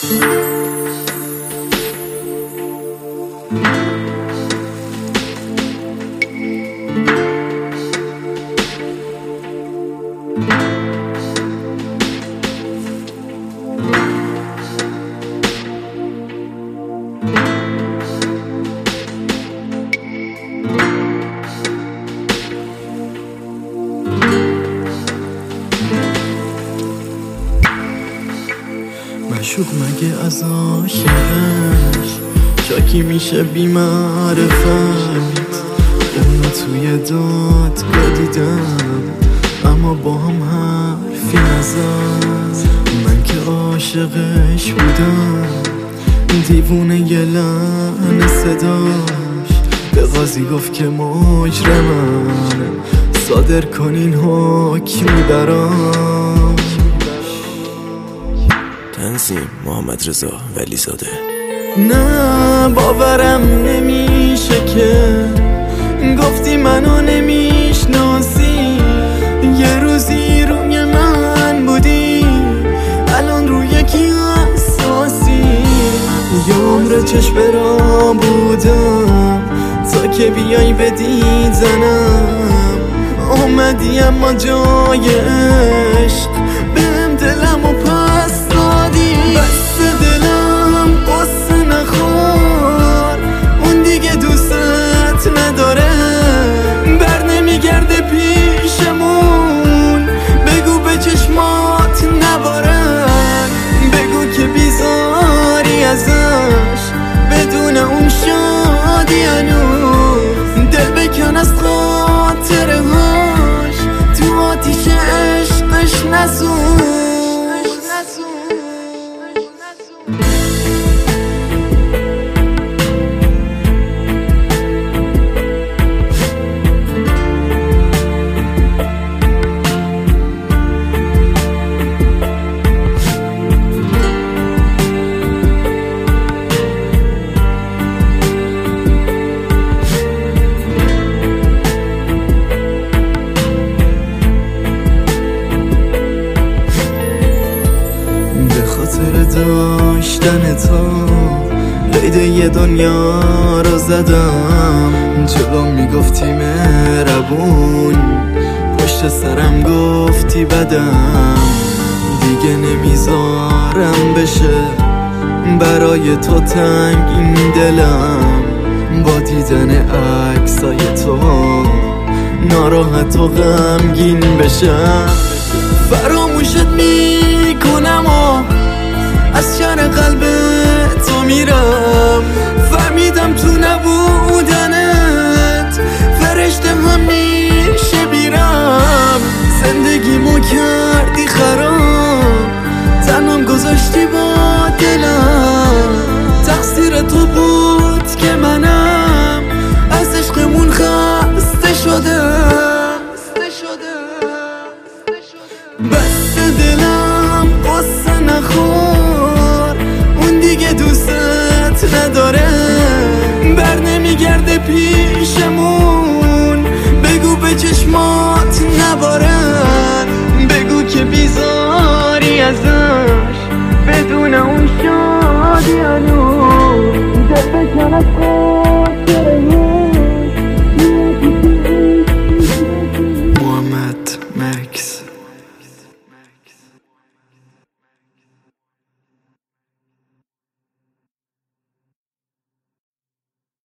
مشوق مگه از عاشقش شاکی میشه بی معرفت. اونو توی دادگاه دیدم اما با هم حرفی نزد. من که عاشقش بودم دیوونه یه لحن صداش به قاضی گفت که مجرمم صادر کنین حکمی برام. تنظیم محمد رضا ولی زاده. نه باورم نمیشه که گفتی منو نمیشناسی. یه روزی روی من بودی الان روی کی حساسی. یه عمر چشم را بودم تا که بیای به دیدنم. اومدی اما جای عشق بهم دلم و پس دادی. بس دلم قصه نخور اون دیگه دوست نداره. بر نمیگرده پیشمون بگو به چشمات نبارن. بگو که بیزاری ازش بدون اون شادی هنوز. دل بکن از خاطره هاش تو آتیش عشقش نسوز. داشتن تو قید یه دنیا رو زدم. جلو میگفتی مهربون پشت سرم گفتی بدم. دیگه نمیذارم بشه برای تو تنگ این دلم. با دیدن عکسای تو ناراحت و غمگین بشم. فراموشت میکنم و از شر قلب تو میرم.